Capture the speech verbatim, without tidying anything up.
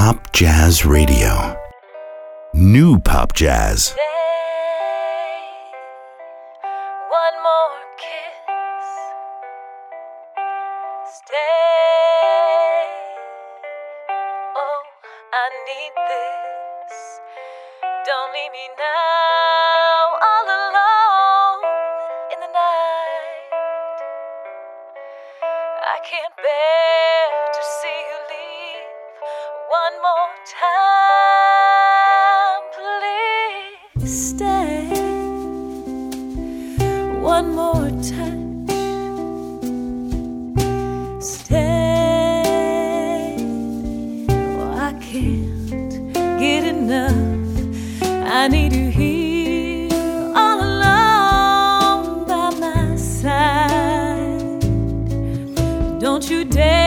Pop Jazz Radio. New Pop Jazz. Stay, one more kiss. Stay, oh, I need this. Don't leave me now, all alone in the night. I can't bear to see you leave one more time. Please stay one more time. Stay. Oh, I can't get enough. I need you here all alone by my side. Don't you dare